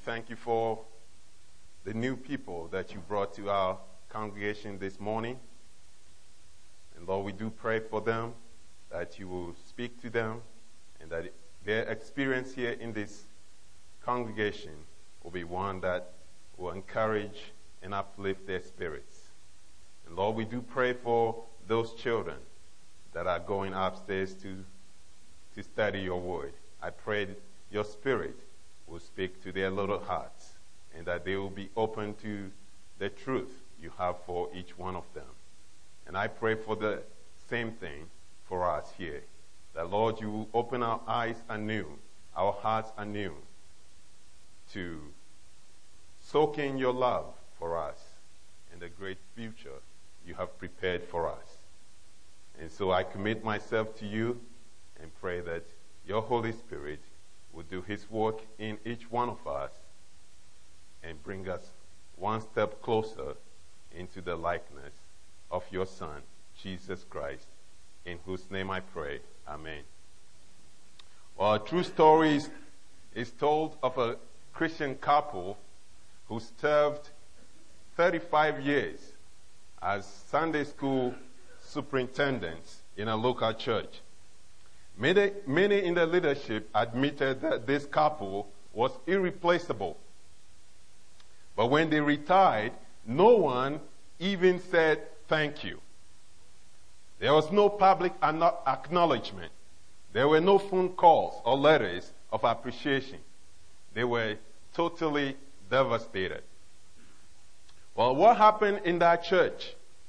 thank you for the new people that you brought to our congregation this morning. And Lord, we do pray for them, that you will speak to them, and that their experience here in this congregation will be one that will encourage and uplift their spirits. And Lord, we do pray for those children that are going upstairs to study your word. I pray that your spirit will speak to their little hearts, and that they will be open to the truth you have for each one of them. And I pray for the same thing for us here, that Lord, you will open our eyes anew, our hearts anew, to soak in your love for us and the great future you have prepared for us. And so I commit myself to you and pray that your Holy Spirit will do his work in each one of us and bring us one step closer into the likeness of your Son, Jesus Christ, in whose name I pray. Amen. Well, a true story is told of a Christian couple who served 35 years as Sunday school superintendents in a local church. Many in the leadership admitted that this couple was irreplaceable. But when they retired, no one even said thank you. There was no public acknowledgement. There were no phone calls or letters of appreciation. They were totally devastated. Well, what happened in that church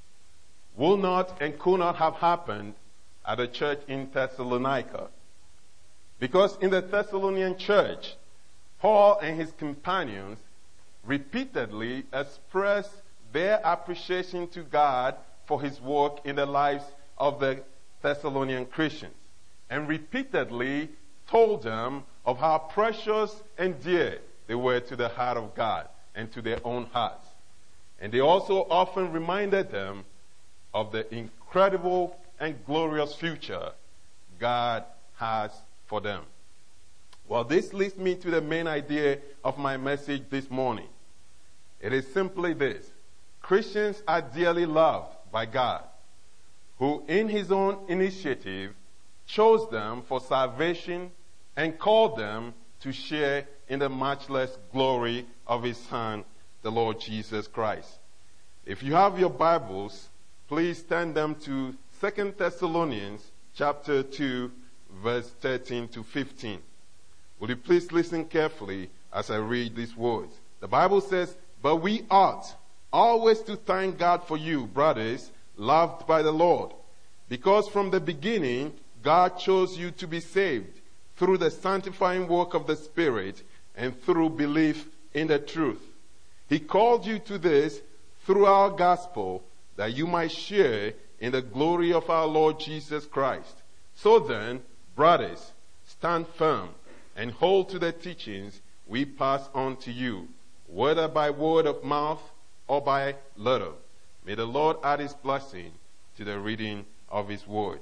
will not and could not have happened at a church in Thessalonica. Because in the Thessalonian church, Paul and his companions repeatedly expressed their appreciation to God for his work in the lives of the Thessalonian Christians, and repeatedly told them of how precious and dear they were to the heart of God and to their own hearts. And they also often reminded them of the incredible and glorious future God has for them. Well, this leads me to the main idea of my message this morning. It is simply this: Christians are dearly loved by God, who in his own initiative chose them for salvation and called them to share in the matchless glory of his Son, the Lord Jesus Christ. If you have your Bibles, please turn them to 2 Thessalonians chapter 2, verse 13 to 15. Will you please listen carefully as I read these words? The Bible says, "But we ought always to thank God for you, brothers, loved by the Lord, because from the beginning God chose you to be saved through the sanctifying work of the Spirit and through belief in the truth. He called you to this through our gospel, that you might share in the glory of our Lord Jesus Christ. So then, brothers, stand firm and hold to the teachings we pass on to you, whether by word of mouth or by letter. May the Lord add his blessing to the reading of his word."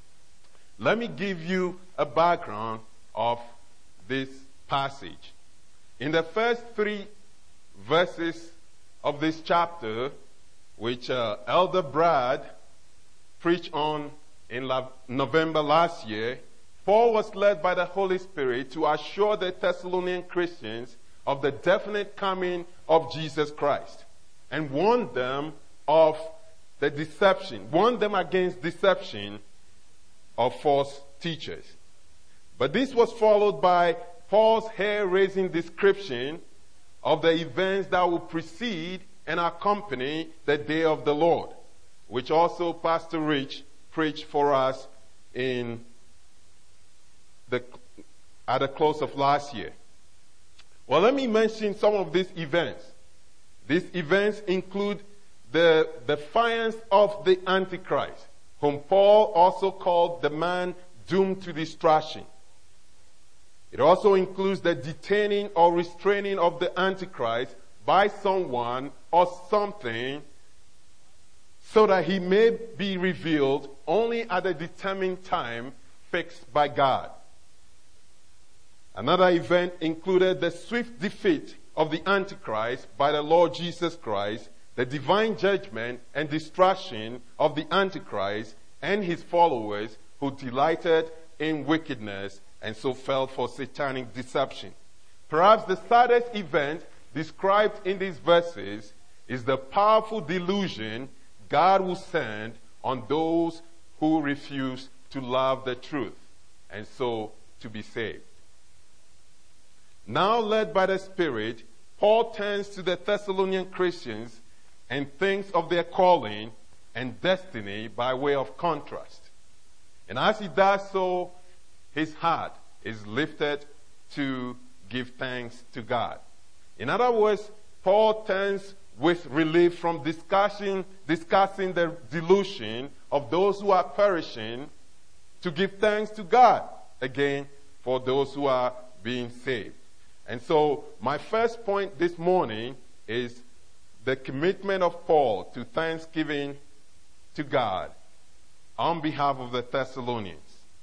Let me give you a background of this passage. In the first 3 verses of this chapter, which Elder Brad preached on in November last year, Paul was led by the Holy Spirit to assure the Thessalonian Christians of the definite coming of Jesus Christ and warned them of the deception, warned them against deception of false teachers. But this was followed by Paul's hair-raising description of the events that will precede and accompany the day of the Lord, which also Pastor Rich preached for us at the close of last year. Well, let me mention some of these events. These events include the defiance of the Antichrist, whom Paul also called the man doomed to destruction. It also includes the detaining or restraining of the Antichrist by someone or something so that he may be revealed only at a determined time fixed by God. Another event included the swift defeat of the Antichrist by the Lord Jesus Christ, the divine judgment and destruction of the Antichrist and his followers who delighted in wickedness and so fell for satanic deception. Perhaps the saddest event described in these verses is the powerful delusion God will send on those who refuse to love the truth and so to be saved. Now led by the Spirit, Paul turns to the Thessalonian Christians and thinks of their calling and destiny by way of contrast. And as he does so, his heart is lifted to give thanks to God. In other words, Paul turns with relief from discussing the delusion of those who are perishing to give thanks to God again for those who are being saved. And so my first point this morning is the commitment of Paul to thanksgiving to God on behalf of the Thessalonians.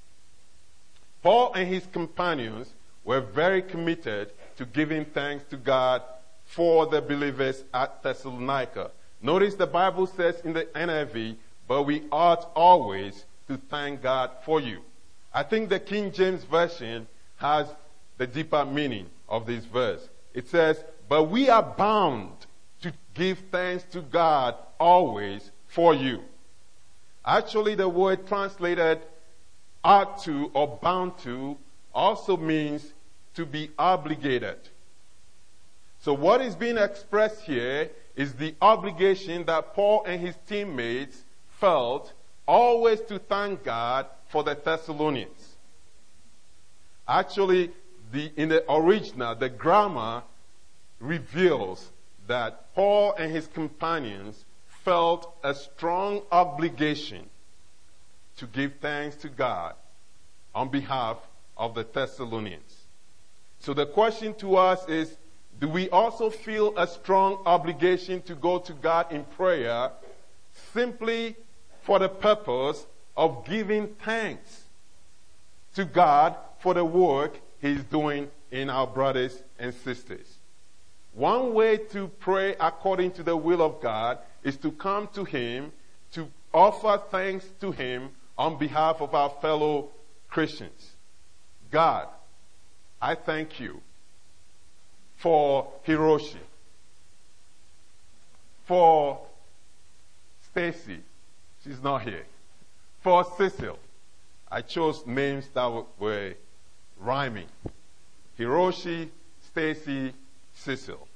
Paul and his companions were very committed to giving thanks to God for the believers at Thessalonica. Notice the Bible says in the NIV, but we ought always to thank God for you. I think the King James Version has the deeper meaning of this verse. It says, but we are bound to give thanks to God always for you. Actually, the word translated ought to or bound to also means to be obligated. So what is being expressed here is the obligation that Paul and his teammates felt always to thank God for the Thessalonians. Actually, in the original, the grammar reveals that Paul and his companions felt a strong obligation to give thanks to God on behalf of the Thessalonians. So the question to us is, do we also feel a strong obligation to go to God in prayer simply for the purpose of giving thanks to God for the work He's doing in our brothers and sisters? One way to pray according to the will of God is to come to Him, to offer thanks to Him on behalf of our fellow Christians. God, I thank you for Hiroshi, for Stacy, she's not here, for Cecil. I chose names that were rhyming. Hiroshi, Stacy, Cecil.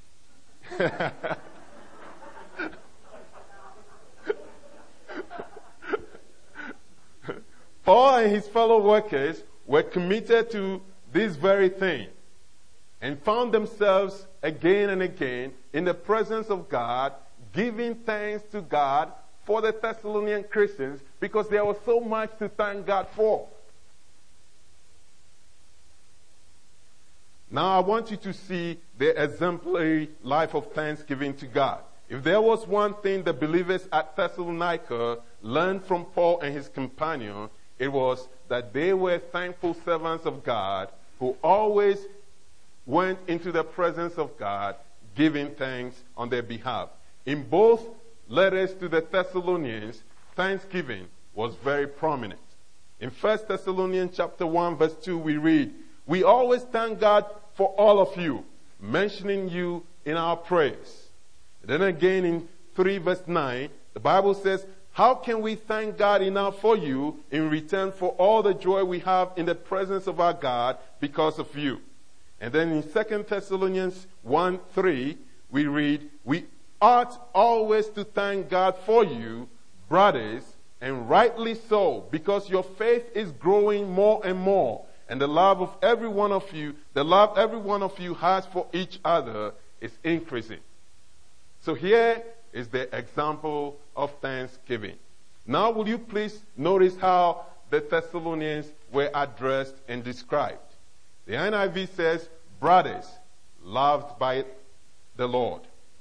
Paul and his fellow workers were committed to this very thing and found themselves again and again in the presence of God, giving thanks to God for the Thessalonian Christians because there was so much to thank God for. Now I want you to see the exemplary life of thanksgiving to God. If there was one thing the believers at Thessalonica learned from Paul and his companion, it was that they were thankful servants of God who always went into the presence of God giving thanks on their behalf. In both letters to the Thessalonians, thanksgiving was very prominent. In 1 Thessalonians chapter 1 verse 2 we read, we always thank God for all of you, mentioning you in our prayers. Then again in 3 verse 9, the Bible says, how can we thank God enough for you in return for all the joy we have in the presence of our God because of you? And then in 2 Thessalonians 1:3, we read, we ought always to thank God for you, brothers, and rightly so, because your faith is growing more and more, and the love every one of you has for each other is increasing. So here is the example of thanksgiving. Now will you please notice how the Thessalonians were addressed and described. The NIV says, brothers, loved by the Lord.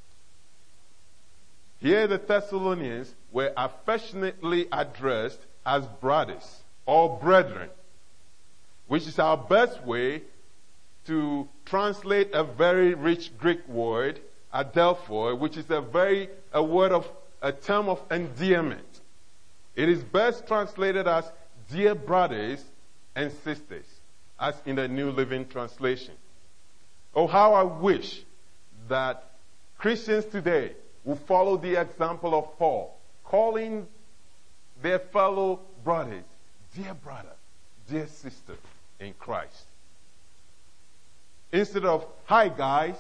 Here the Thessalonians were affectionately addressed as brothers or brethren, which is our best way to translate a very rich Greek word, adelphoi, which is a term of endearment. It is best translated as dear brothers and sisters, as in the New Living Translation. Oh, how I wish that Christians today will follow the example of Paul, calling their fellow brothers, dear brother, dear sister in Christ. Instead of, hi guys,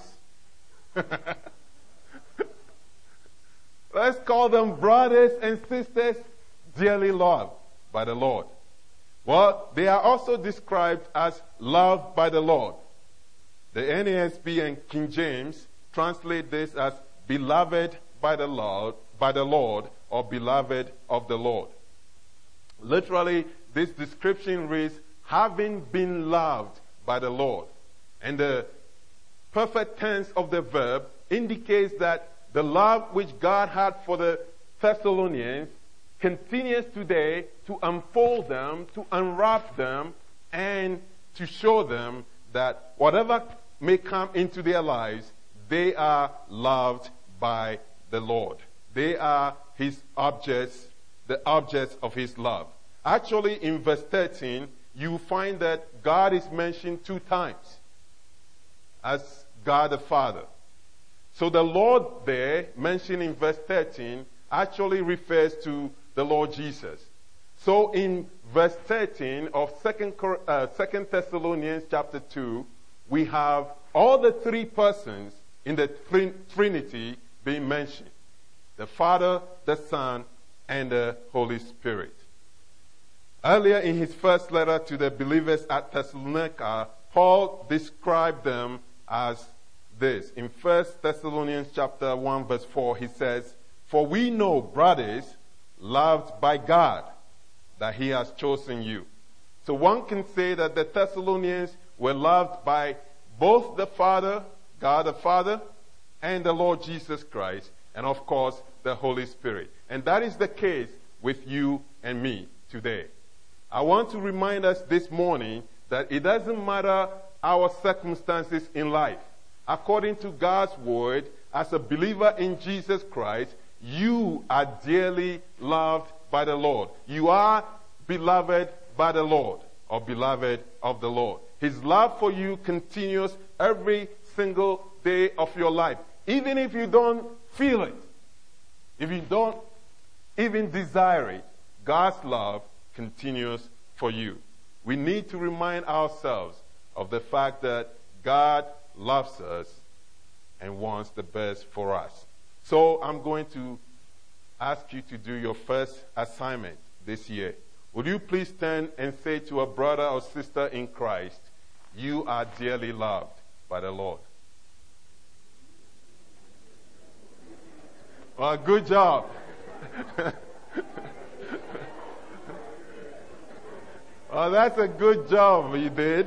let's call them brothers and sisters dearly loved by the Lord. Well, they are also described as loved by the Lord. The NASB and King James translate this as beloved by the Lord, or beloved of the Lord. Literally, this description reads, having been loved by the Lord. And the perfect tense of the verb indicates that the love which God had for the Thessalonians continues today to unfold them, to unwrap them, and to show them that whatever may come into their lives, they are loved by the Lord. They are His objects, the objects of His love. Actually, in verse 13, you find that God is mentioned 2 times as God the Father. So the Lord there, mentioned in verse 13, actually refers to the Lord Jesus. So in verse 13 of 2 Thessalonians chapter 2, we have all the 3 persons in the Trinity being mentioned. The Father, the Son, and the Holy Spirit. Earlier in his first letter to the believers at Thessalonica, Paul described them as this. In 1 Thessalonians chapter 1 verse 4, he says, "For we know, brothers, loved by God, that He has chosen you." So one can say that the Thessalonians were loved by both the Father, God the Father, and the Lord Jesus Christ, and of course, the Holy Spirit. And that is the case with you and me today. I want to remind us this morning that it doesn't matter our circumstances in life. According to God's word, as a believer in Jesus Christ, you are dearly loved by the Lord. You are beloved by the Lord, or beloved of the Lord. His love for you continues every single day of your life. Even if you don't feel it, if you don't even desire it, God's love continues for you. We need to remind ourselves of the fact that God loves us and wants the best for us. So I'm going to ask you to do your first assignment this year. Would you please stand and say to a brother or sister in Christ, you are dearly loved by the Lord. Well, good job. Well, that's a good job you did.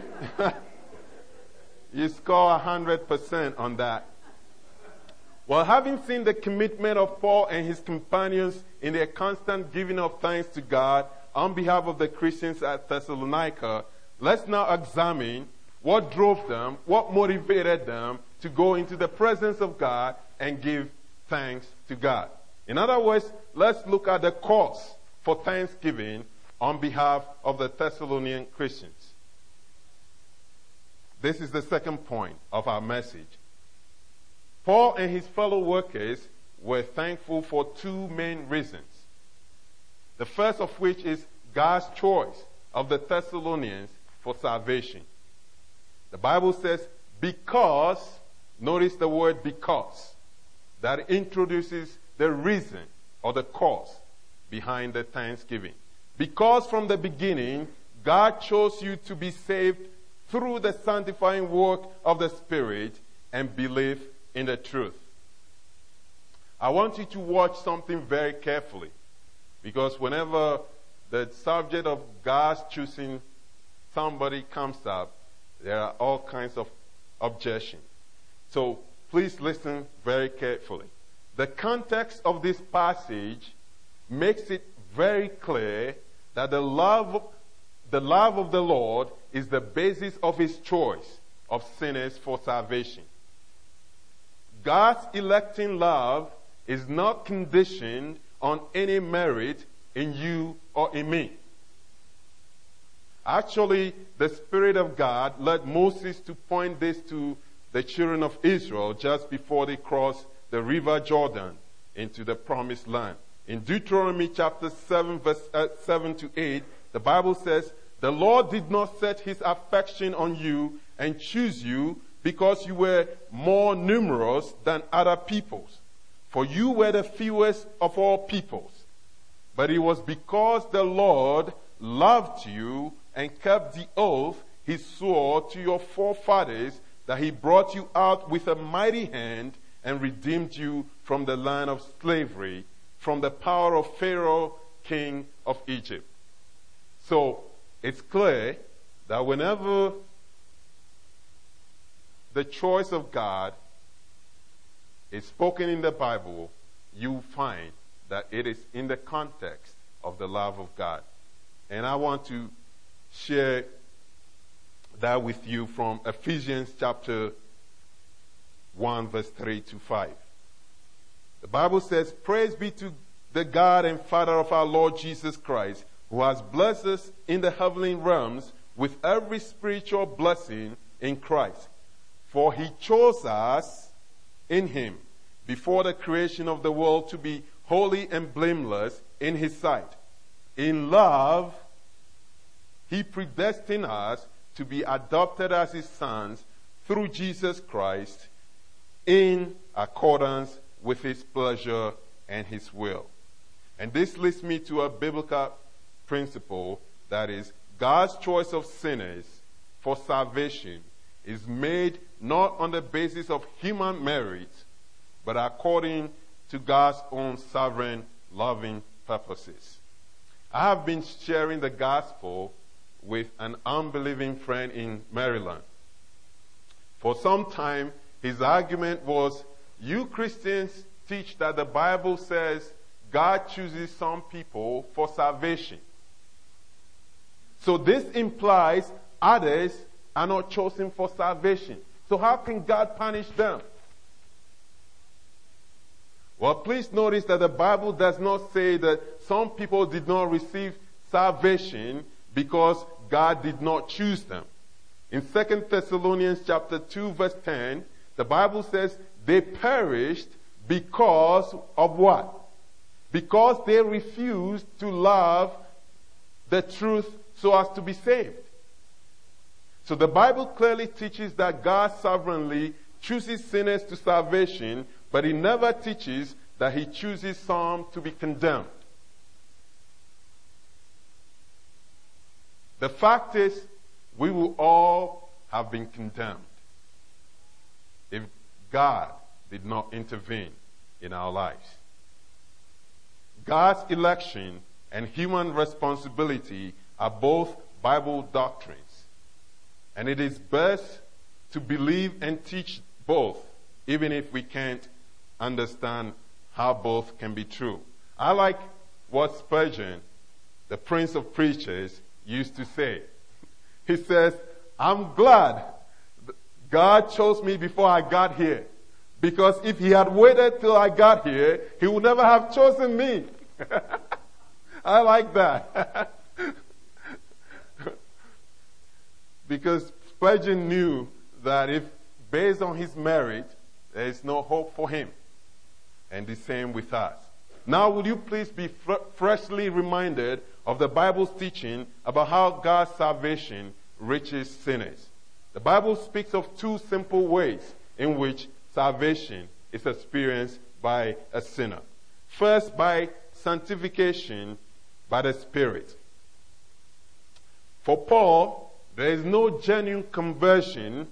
You score 100% on that. Well, having seen the commitment of Paul and his companions in their constant giving of thanks to God on behalf of the Christians at Thessalonica, let's now examine what drove them, what motivated them to go into the presence of God and give thanks to God. In other words, let's look at the cause for thanksgiving on behalf of the Thessalonian Christians. This is the second point of our message. Paul and his fellow workers were thankful for 2 main reasons. The first of which is God's choice of the Thessalonians for salvation. The Bible says, because, notice the word because, that introduces the reason or the cause behind the thanksgiving. Because from the beginning, God chose you to be saved through the sanctifying work of the Spirit and believe in the truth. I want you to watch something very carefully, because whenever the subject of God's choosing somebody comes up, there are all kinds of objections. So please listen very carefully. The context of this passage makes it very clear that the love of the Lord is the basis of His choice of sinners for salvation. God's electing love is not conditioned on any merit in you or in me. Actually, the Spirit of God led Moses to point this to the children of Israel just before they crossed the river Jordan into the promised land. In Deuteronomy chapter 7, verse 7 to 8, the Bible says, "The Lord did not set his affection on you and choose you because you were more numerous than other peoples, for you were the fewest of all peoples. But it was because the Lord loved you and kept the oath he swore to your forefathers that he brought you out with a mighty hand and redeemed you from the land of slavery, from the power of Pharaoh, king of Egypt." So it's clear that whenever the choice of God is spoken in the Bible, you find that it is in the context of the love of God. And I want to share that with you from Ephesians chapter 1, verse 3 to 5. The Bible says, "Praise be to the God and Father of our Lord Jesus Christ, who has blessed us in the heavenly realms with every spiritual blessing in Christ. For he chose us in him before the creation of the world to be holy and blameless in his sight. In love, he predestined us to be adopted as his sons through Jesus Christ in accordance with his pleasure and his will." And this leads me to a biblical principle, that is, God's choice of sinners for salvation is made not on the basis of human merit, but according to God's own sovereign, loving purposes. I have been sharing the gospel with an unbelieving friend in Maryland. For some time, his argument was, "You Christians teach that the Bible says God chooses some people for salvation. So this implies others are not chosen for salvation. So how can God punish them?" Well, please notice that the Bible does not say that some people did not receive salvation because God did not choose them. In 2 Thessalonians chapter 2, verse 10, the Bible says they perished because of what? Because they refused to love the truth so as to be saved. So the Bible clearly teaches that God sovereignly chooses sinners to salvation, but it never teaches that he chooses some to be condemned. The fact is, we will all have been condemned if God did not intervene in our lives. God's election and human responsibility are both Bible doctrines. And it is best to believe and teach both, even if we can't understand how both can be true. I like what Spurgeon, the Prince of Preachers, used to say. He says, "I'm glad God chose me before I got here. Because if he had waited till I got here, he would never have chosen me." I like that. Because Spurgeon knew that if based on his merit, there is no hope for him. And the same with us. Now, will you please be freshly reminded of the Bible's teaching about how God's salvation reaches sinners. The Bible speaks of two simple ways in which salvation is experienced by a sinner. First, by sanctification by the Spirit. For Paul, there is no genuine conversion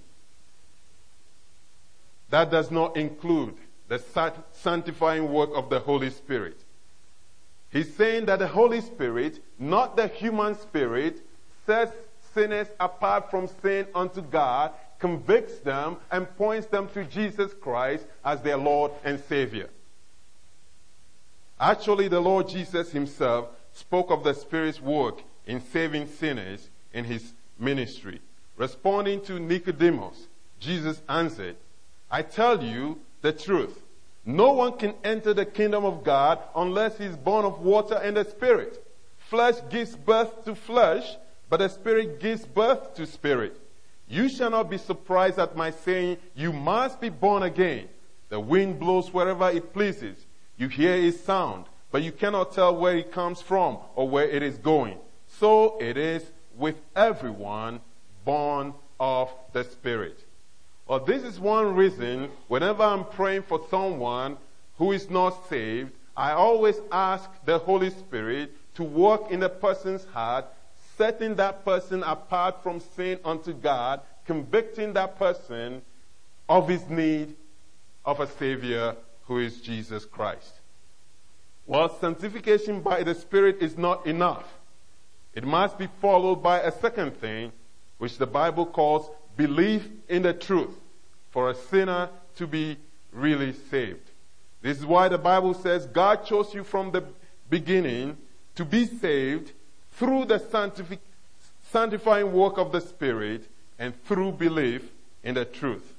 that does not include the sanctifying work of the Holy Spirit. He's saying that the Holy Spirit, not the human spirit, sets sinners apart from sin unto God, convicts them, and points them to Jesus Christ as their Lord and Savior. Actually, the Lord Jesus himself spoke of the Spirit's work in saving sinners in his ministry. Responding to Nicodemus, Jesus answered, I tell you the truth. No one can enter the kingdom of God unless he is born of water and the Spirit. Flesh gives birth to flesh, but the Spirit gives birth to spirit. You shall not be surprised at my saying, you must be born again. The wind blows wherever it pleases. You hear its sound, but you cannot tell where it comes from or where it is going. So it is with everyone born of the Spirit. Well, this is one reason whenever I'm praying for someone who is not saved, I always ask the Holy Spirit to work in the person's heart, setting that person apart from sin unto God, convicting that person of his need of a Savior who is Jesus Christ. Well, sanctification by the Spirit is not enough. It must be followed by a second thing, which the Bible calls belief in the truth, for a sinner to be really saved. This is why the Bible says God chose you from the beginning to be saved through the sanctifying work of the Spirit and through belief in the truth.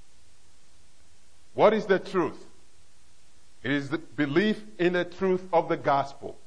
What is the truth? It is the belief in the truth of the gospel.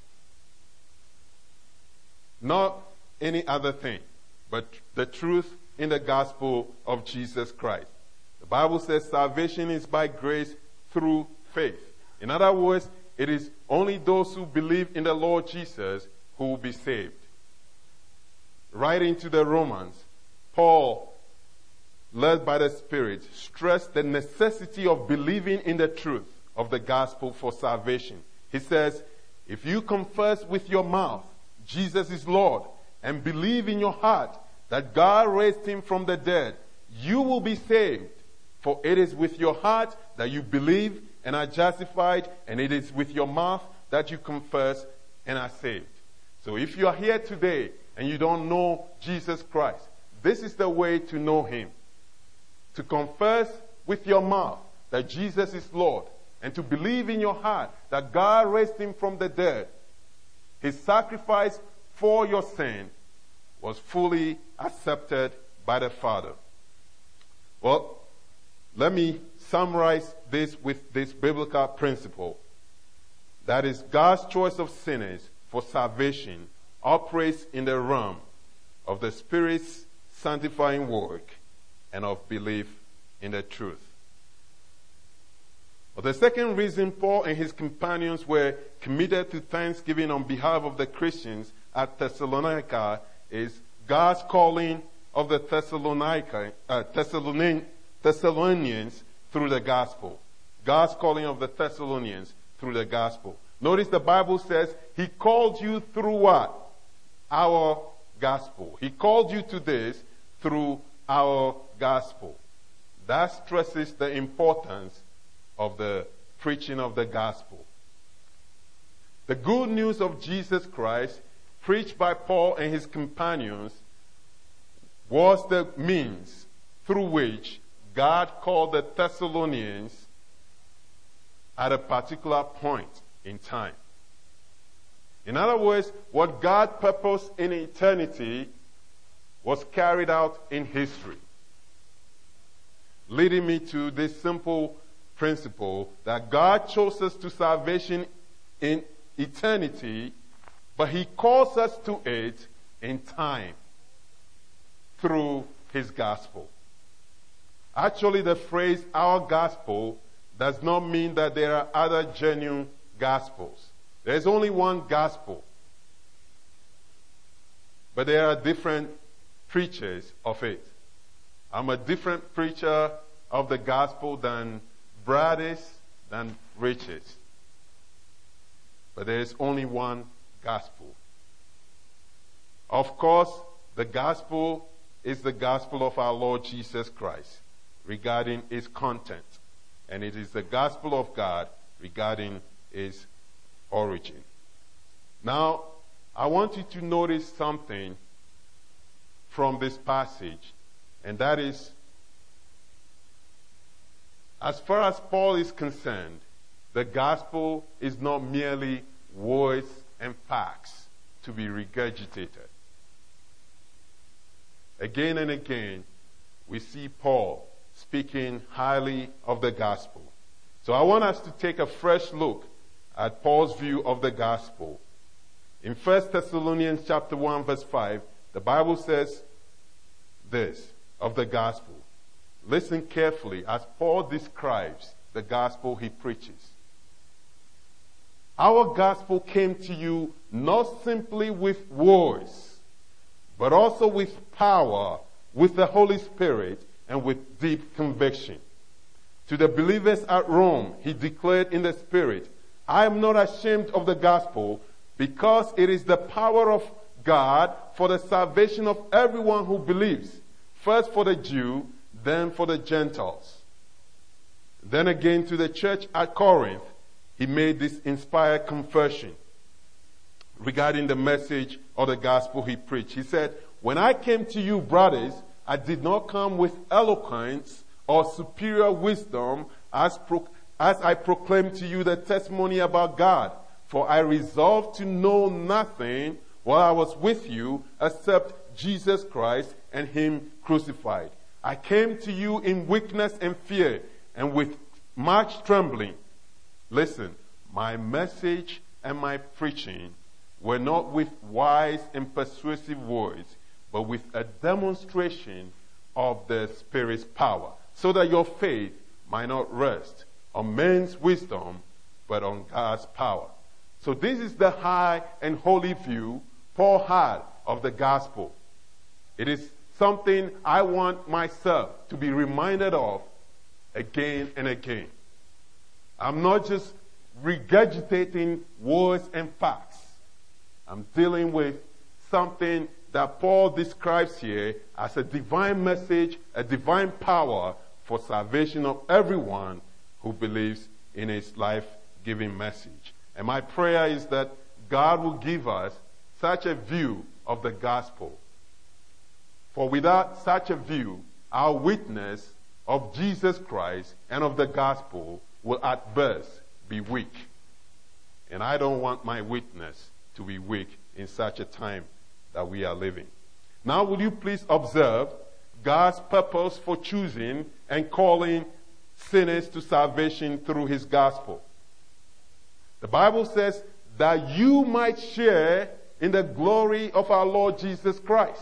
Not any other thing, but the truth in the gospel of Jesus Christ. The Bible says salvation is by grace through faith. In other words, it is only those who believe in the Lord Jesus who will be saved. Writing to the Romans, Paul, led by the Spirit, stressed the necessity of believing in the truth of the gospel for salvation. He says, if you confess with your mouth Jesus is Lord and believe in your heart that God raised him from the dead, you will be saved. For it is with your heart that you believe and are justified, and it is with your mouth that you confess and are saved. So if you are here today and you don't know Jesus Christ, this is the way to know him. To confess with your mouth that Jesus is Lord, and to believe in your heart that God raised him from the dead. His sacrifice for your sin was fully accepted by the Father. Well, let me summarize this with this biblical principle. That is, God's choice of sinners for salvation operates in the realm of the Spirit's sanctifying work and of belief in the truth. But the second reason Paul and his companions were committed to thanksgiving on behalf of the Christians at Thessalonica is God's calling of the Thessalonians through the gospel. God's calling of the Thessalonians through the gospel. Notice the Bible says he called you through what? Our gospel. He called you to this through our gospel. That stresses the importance of the preaching of the gospel. The good news of Jesus Christ, preached by Paul and his companions, was the means through which God called the Thessalonians at a particular point in time. In other words, what God purposed in eternity was carried out in history. Leading me to this simple principle that God chose us to salvation in eternity, but he calls us to it in time through his gospel. Actually, the phrase our gospel does not mean that there are other genuine gospels. There's only one gospel. But there are different preachers of it. I'm a different preacher of the gospel than Brad is, than Rich is. But there is only one gospel. Of course, the gospel is the gospel of our Lord Jesus Christ regarding its content. And it is the gospel of God regarding its origin. Now, I want you to notice something from this passage, and that is, as far as Paul is concerned, the gospel is not merely words and facts to be regurgitated. again and again, we see Paul speaking highly of the gospel. So I want us to take a fresh look at Paul's view of the gospel. In 1 Thessalonians chapter 1 verse 5, the Bible says this of the gospel. Listen carefully as Paul describes the gospel he preaches. Our gospel came to you not simply with words, but also with power, with the Holy Spirit, and with deep conviction. To the believers at Rome, he declared in the Spirit, I am not ashamed of the gospel, because it is the power of God for the salvation of everyone who believes, first for the Jew, then for the Gentiles. Then again to the church at Corinth, he made this inspired confession regarding the message of the gospel he preached. He said, when I came to you, brothers, I did not come with eloquence or superior wisdom as I proclaimed to you the testimony about God. For I resolved to know nothing while I was with you except Jesus Christ and Him crucified. I came to you in weakness and fear and with much trembling. Listen, my message and my preaching were not with wise and persuasive words, but with a demonstration of the Spirit's power, so that your faith might not rest on men's wisdom, but on God's power. So this is the high and holy view Paul had of the gospel. It is something I want myself to be reminded of again and again. I'm not just regurgitating words and facts. I'm dealing with something that Paul describes here as a divine message, a divine power for salvation of everyone who believes in his life-giving message. And my prayer is that God will give us such a view of the gospel. For without such a view, our witness of Jesus Christ and of the gospel will at best be weak. And I don't want my witness to be weak in such a time that we are living. Now will you please observe God's purpose for choosing and calling sinners to salvation through His gospel. The Bible says that you might share in the glory of our Lord Jesus Christ.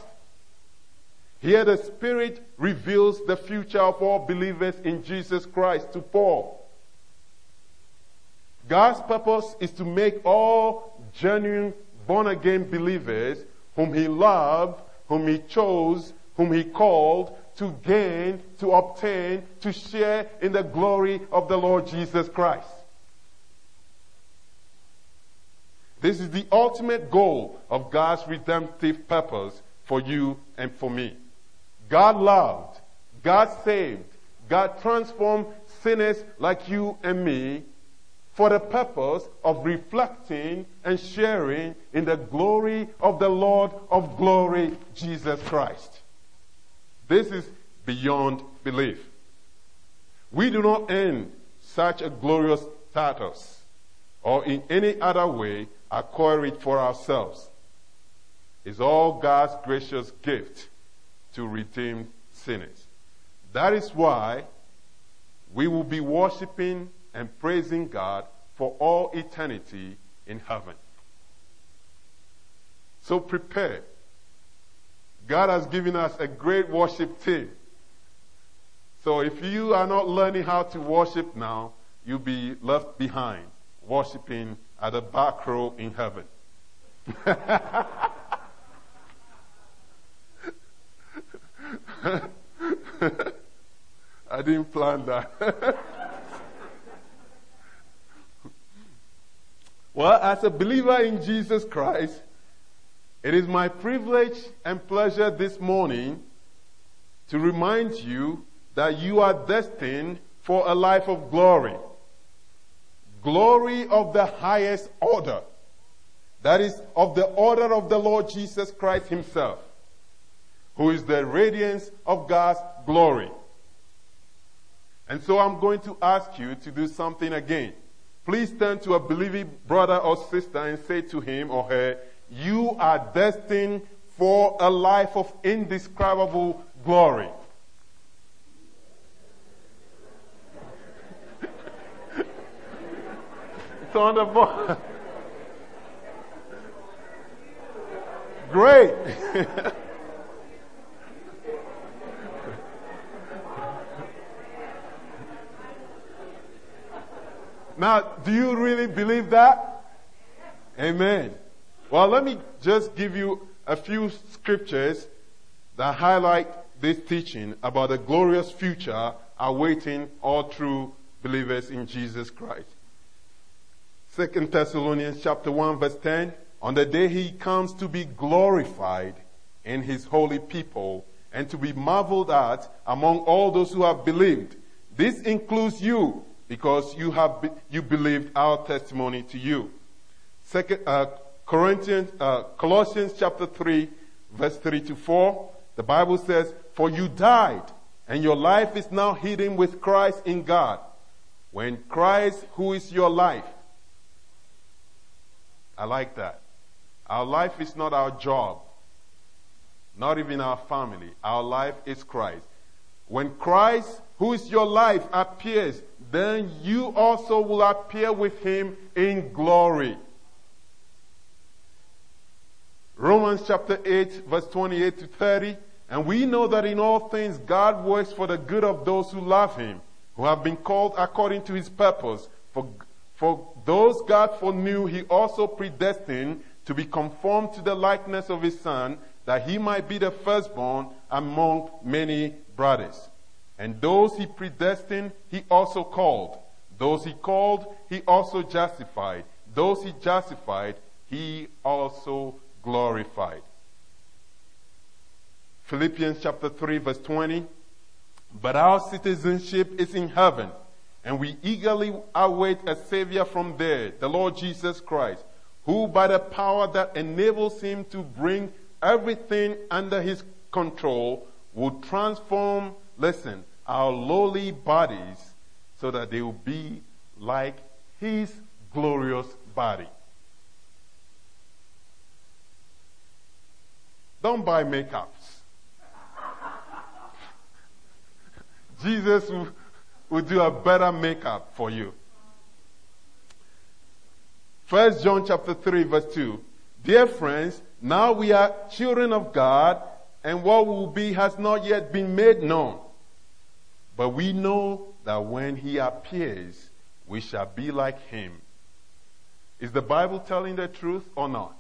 Here the Spirit reveals the future of all believers in Jesus Christ to Paul. God's purpose is to make all genuine born-again believers whom He loved, whom He chose, whom He called, to gain, to obtain, to share in the glory of the Lord Jesus Christ. This is the ultimate goal of God's redemptive purpose for you and for me. God loved, God saved, God transformed sinners like you and me for the purpose of reflecting and sharing in the glory of the Lord of glory, Jesus Christ. This is beyond belief. We do not earn such a glorious status or in any other way acquire it for ourselves. It's all God's gracious gift to redeem sinners. That is why we will be worshiping and praising God for all eternity in heaven. So prepare. God has given us a great worship team. So if you are not learning how to worship now, you'll be left behind, worshiping at the back row in heaven. I didn't plan that. Well, as a believer in Jesus Christ, it is my privilege and pleasure this morning to remind you that you are destined for a life of glory. Glory of the highest order. That is, of the order of the Lord Jesus Christ Himself, who is the radiance of God's glory. And so I'm going to ask you to do something again. Please turn to a believing brother or sister and say to him or her, you are destined for a life of indescribable glory. It's on the board. Great. Now, do you really believe that? Amen. Well, let me just give you a few scriptures that highlight this teaching about the glorious future awaiting all true believers in Jesus Christ. 2 Thessalonians chapter 1 verse 10, on the day he comes to be glorified in his holy people and to be marveled at among all those who have believed. This includes you because you believed our testimony to you. Colossians chapter 3 verse 3 to 4, the Bible says, for you died and your life is now hidden with Christ in God. When Christ, who is your life, I like that. Our life is not our job, not even our family. Our life is Christ. When Christ, who is your life, appears, then you also will appear with him in glory. Romans chapter 8, verse 28 to 30, and we know that in all things God works for the good of those who love him, who have been called according to his purpose. For those God foreknew, he also predestined to be conformed to the likeness of his Son, that he might be the firstborn among many brothers. And those he predestined, he also called. Those he called, he also justified. Those he justified, he also glorified. Philippians chapter 3 verse 20, but our citizenship is in heaven, and we eagerly await a Savior from there, the Lord Jesus Christ, who by the power that enables him to bring everything under his control will transform, listen, our lowly bodies so that they will be like his glorious body. Don't buy makeups. Jesus will do a better makeup for you. 1 John chapter 3 verse 2. Dear friends, now we are children of God, and what will be has not yet been made known. But we know that when he appears, we shall be like him. Is the Bible telling the truth or not?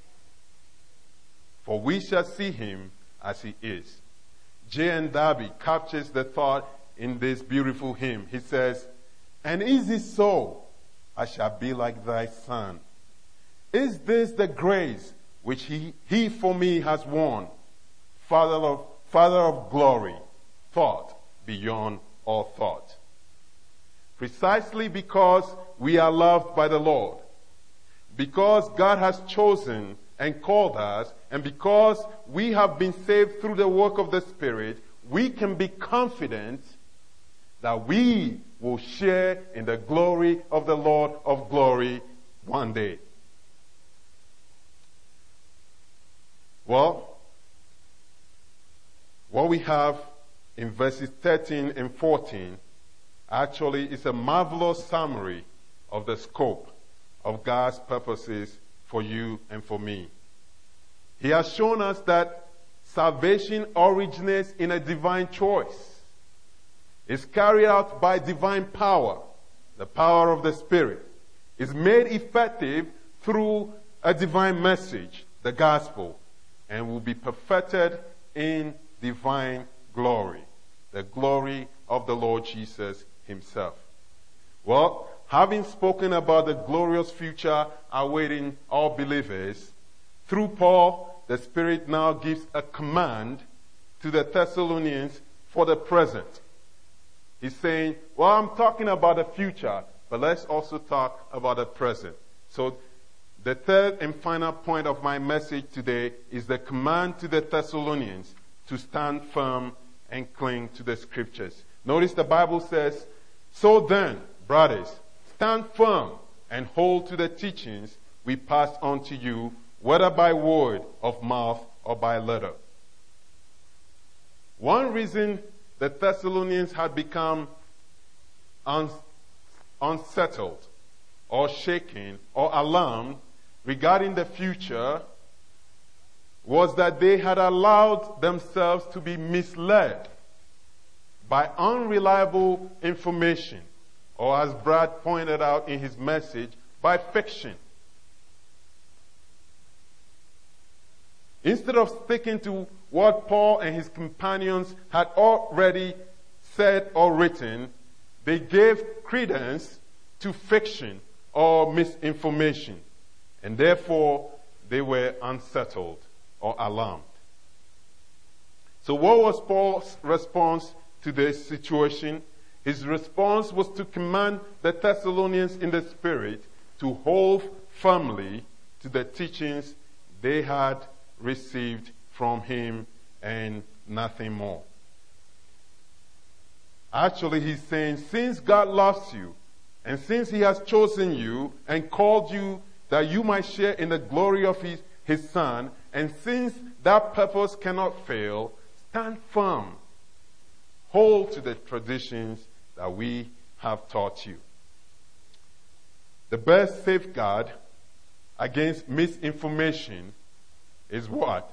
For we shall see him as he is. J.N. Darby captures the thought in this beautiful hymn. He says, and is it so? I shall be like thy Son. Is this the grace which he for me has won? Father of glory, thought beyond all thought. Precisely because we are loved by the Lord, because God has chosen and called us, and because we have been saved through the work of the Spirit, we can be confident that we will share in the glory of the Lord of glory one day. Well, what we have in verses 13 and 14 actually is a marvelous summary of the scope of God's purposes for you and for me. He has shown us that salvation originates in a divine choice. It's carried out by divine power, the power of the Spirit. It's made effective through a divine message, the gospel, and will be perfected in divine glory, the glory of the Lord Jesus himself. Well, having spoken about the glorious future awaiting all believers, through Paul, the Spirit now gives a command to the Thessalonians for the present. He's saying, well, I'm talking about the future, but let's also talk about the present. So the third and final point of my message today is the command to the Thessalonians to stand firm and cling to the Scriptures. Notice the Bible says, so then, brothers, stand firm and hold to the teachings we passed on to you, whether by word of mouth or by letter. One reason the Thessalonians had become unsettled or shaken or alarmed regarding the future was that they had allowed themselves to be misled by unreliable information, or as Brad pointed out in his message, by fiction. Instead of sticking to what Paul and his companions had already said or written, they gave credence to fiction or misinformation, and therefore they were unsettled or alarmed. So what was Paul's response to this situation? His response was to command the Thessalonians in the Spirit to hold firmly to the teachings they had received from him and nothing more. Actually, he's saying, since God loves you, and since he has chosen you and called you that you might share in the glory of his Son, and since that purpose cannot fail, stand firm. Hold to the traditions that we have taught you. The best safeguard against misinformation is what?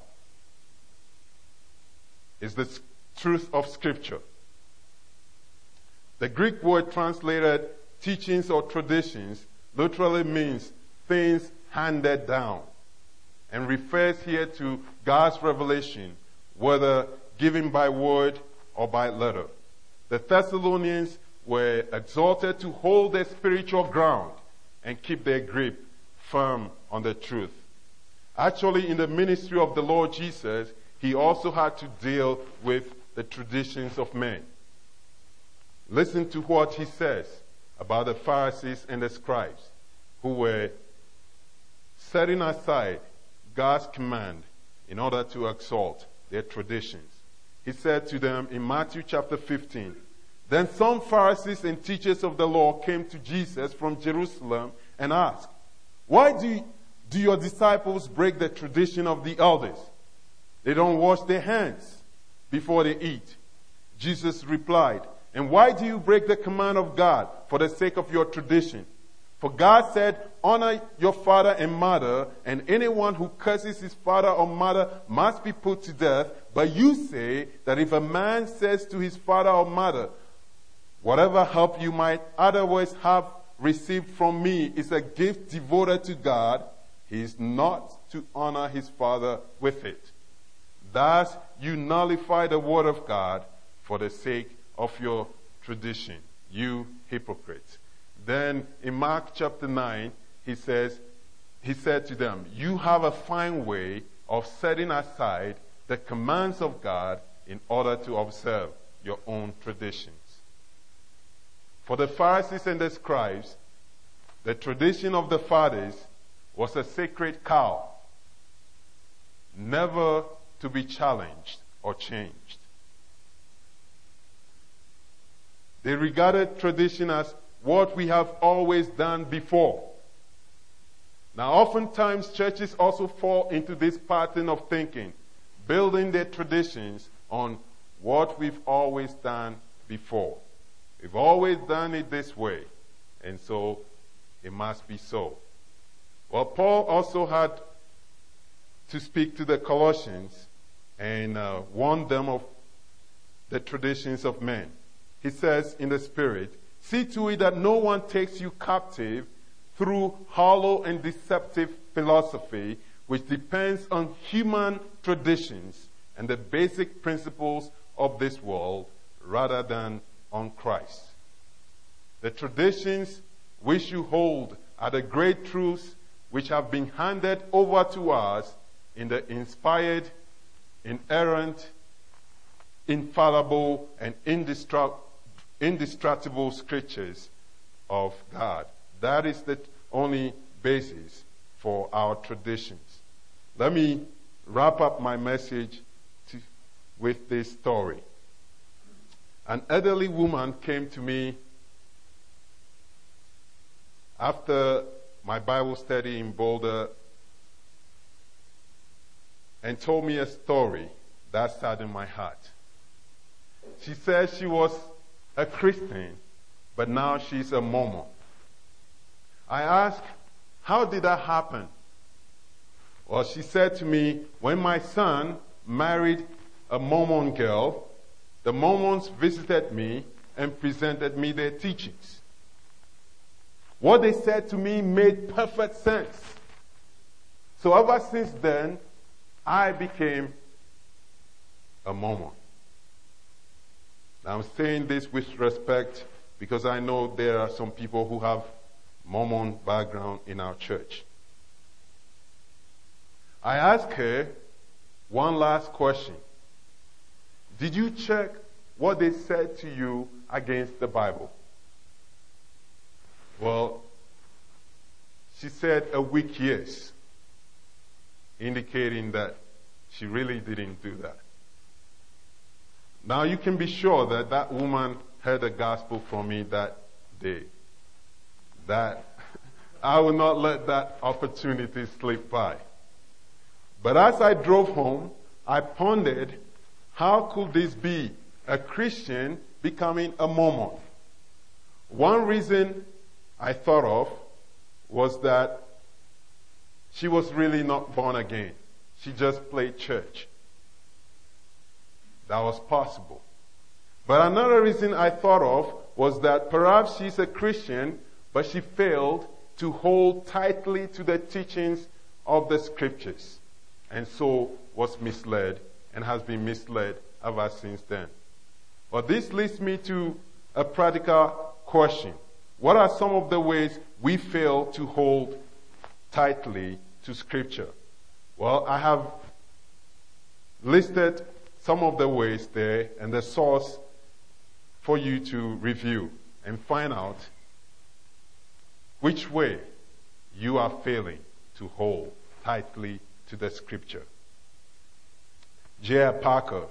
Is the truth of Scripture. The Greek word translated teachings or traditions literally means things handed down, and refers here to God's revelation, whether given by word or by letter. The Thessalonians were exhorted to hold their spiritual ground and keep their grip firm on the truth. Actually, in the ministry of the Lord Jesus, he also had to deal with the traditions of men. Listen to what he says about the Pharisees and the scribes, who were setting aside God's command in order to exalt their traditions. He said to them in Matthew chapter 15, "Then some Pharisees and teachers of the law came to Jesus from Jerusalem and asked, 'Why do your disciples break the tradition of the elders? They don't wash their hands before they eat.' Jesus replied, 'And why do you break the command of God for the sake of your tradition? For God said, honor your father and mother, and anyone who curses his father or mother must be put to death. But you say that if a man says to his father or mother, whatever help you might otherwise have received from me is a gift devoted to God, he is not to honor his father with it. Thus you nullify the word of God for the sake of your tradition, you hypocrites.' Then in Mark chapter 9, he said to them, 'You have a fine way of setting aside the commands of God in order to observe your own traditions.' For the Pharisees and the scribes, the tradition of the fathers was a sacred cow, never to be challenged or changed. They regarded tradition as what we have always done before. Now, oftentimes churches also fall into this pattern of thinking, building their traditions on what we've always done before. We've always done it this way, and so it must be so. Well, Paul also had to speak to the Colossians and warn them of the traditions of men. He says in the Spirit, "See to it that no one takes you captive through hollow and deceptive philosophy, which depends on human traditions and the basic principles of this world, rather than on Christ." The traditions which you hold are the great truths which have been handed over to us in the inspired, inerrant, infallible, and indestructible scriptures of God. That is the only basis for our traditions. Let me wrap up my message with this story. An elderly woman came to me after my Bible study in Boulder and told me a story that saddened my heart. She said she was a Christian, but now she's a Mormon. I asked, how did that happen? Well, she said to me, when my son married a Mormon girl, the Mormons visited me and presented me their teachings. What they said to me made perfect sense. So ever since then, I became a Mormon. Now, I'm saying this with respect because I know there are some people who have Mormon background in our church. I asked her one last question. Did you check what they said to you against the Bible? Well, she said a weak yes, indicating that she really didn't do that. Now you can be sure that that woman heard the gospel from me that day. That I will not let that opportunity slip by. But as I drove home, I pondered, how could this be? A Christian becoming a Mormon. One reason I thought of was that she was really not born again. She just played church. That was possible. But another reason I thought of was that perhaps she's a Christian, but she failed to hold tightly to the teachings of the scriptures, and so was misled and has been misled ever since then. But this leads me to a practical question. What are some of the ways we fail to hold tightly to scripture? Well, I have listed some of the ways there and the source for you to review and find out which way you are failing to hold tightly to the scripture. J.I. Packer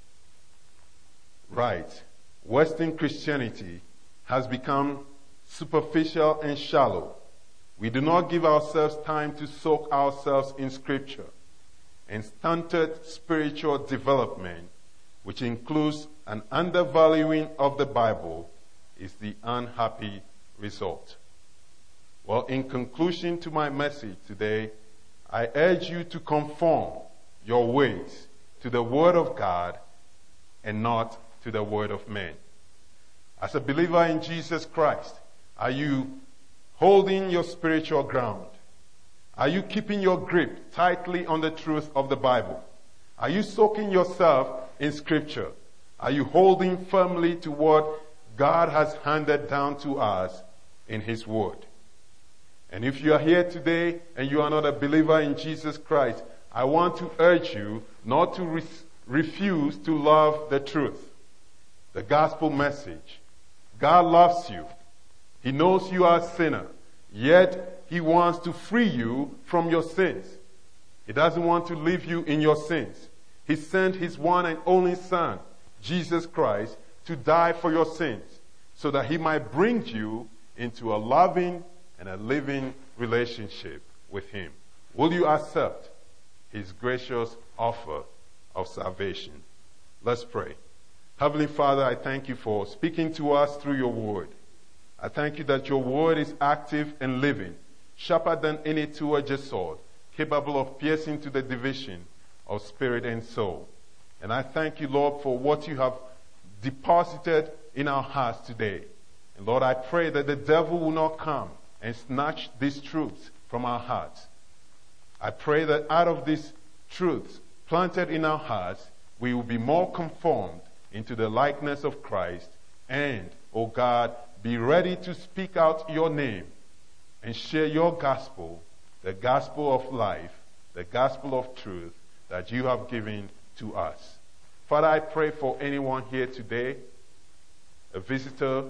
writes, Western Christianity has become superficial and shallow. We do not give ourselves time to soak ourselves in scripture. And stunted spiritual development, which includes an undervaluing of the Bible, is the unhappy result. Well, in conclusion to my message today, I urge you to conform your ways to the Word of God and not to the word of men. As a believer in Jesus Christ, are you holding your spiritual ground? Are you keeping your grip tightly on the truth of the Bible? Are you soaking yourself in Scripture? Are you holding firmly to what God has handed down to us in His Word? And if you are here today and you are not a believer in Jesus Christ, I want to urge you not to refuse to love the truth, the gospel message. God loves you. He knows you are a sinner, yet He wants to free you from your sins. He doesn't want to leave you in your sins. He sent His one and only Son, Jesus Christ, to die for your sins so that He might bring you into a loving and a living relationship with Him. Will you accept His gracious offer of salvation? Let's pray. Heavenly Father, I thank You for speaking to us through Your Word. I thank You that Your Word is active and living, sharper than any two-edged sword, capable of piercing to the division of spirit and soul. And I thank You, Lord, for what You have deposited in our hearts today. And Lord, I pray that the devil will not come and snatch these truths from our hearts. I pray that out of these truths planted in our hearts, we will be more conformed into the likeness of Christ and, oh God, be ready to speak out Your name and share Your gospel, the gospel of life, the gospel of truth that You have given to us. Father, I pray for anyone here today, a visitor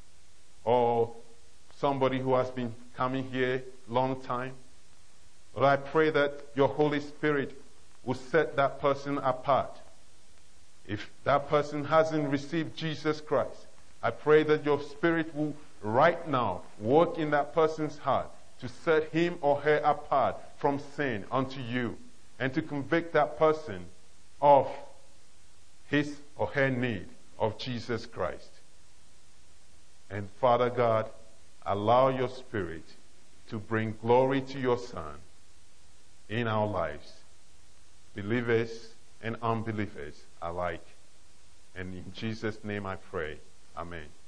or somebody who has been coming here long time. Lord, I pray that Your Holy Spirit will set that person apart. If that person hasn't received Jesus Christ, I pray that Your Spirit will right now work in that person's heart to set him or her apart from sin unto You. and to convict that person of his or her need of Jesus Christ. And Father God, allow your Spirit to bring glory to your Son in our lives, believers and unbelievers alike. And in Jesus' name I pray. Amen.